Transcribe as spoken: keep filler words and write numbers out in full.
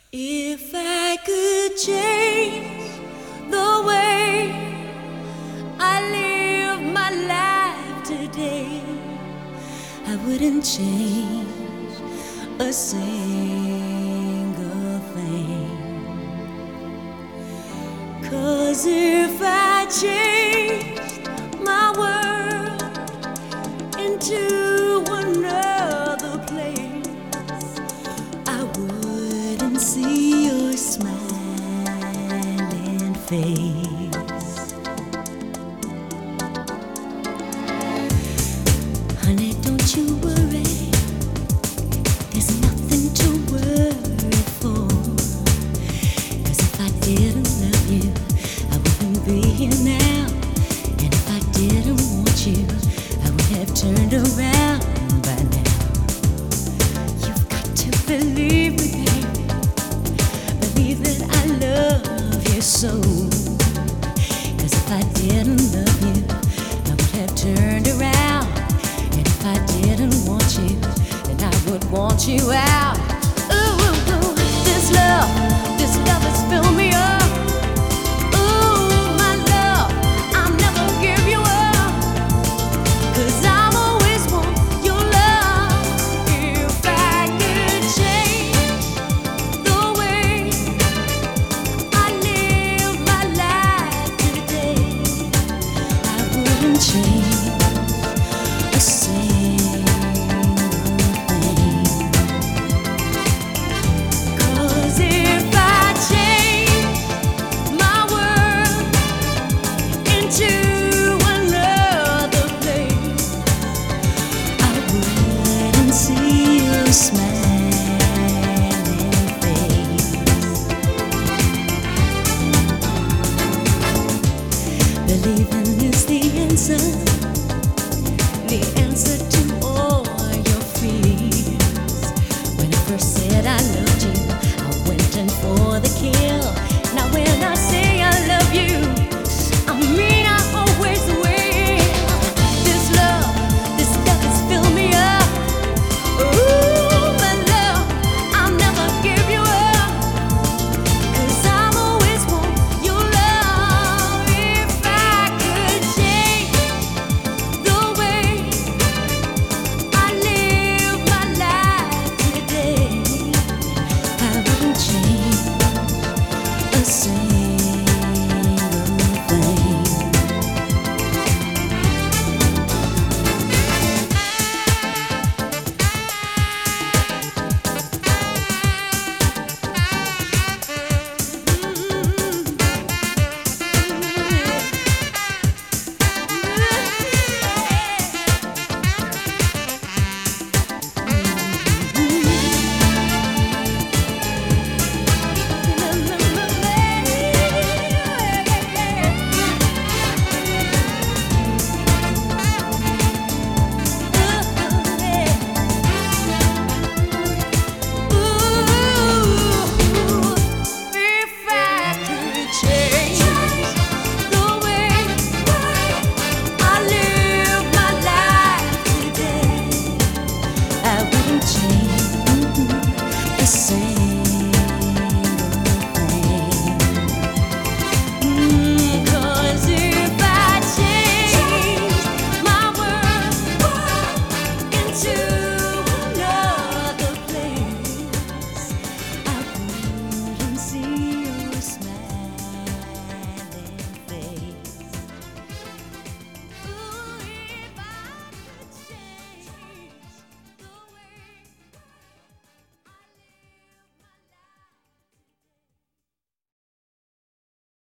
If I could change the way I live my life today, I wouldn't change a single thing. 'Cause if I changed my world into another place, I wouldn't see your smiling face. Honey, don't you worry, there's nothing to worry for. 'Cause if I didn't love you, I wouldn't be here now. And if I didn't want you, I would have turned around by now. You've got to believe me, baby, believe that I love you so. 'Cause if I didn't love you, I would have turned around. And if I didn't want you, then I would want you out. Ooh, ooh, ooh, this love, this love has filled me up. Ooh, my love, I'll never give you up. 'Cause I'll always want your love. If I could change the way I live my life today, I wouldn't change a single thing. 'Cause if I change my world into another place, I wouldn't see your smiling face. Believing is the answer, the answer to all your fears. When I first said I love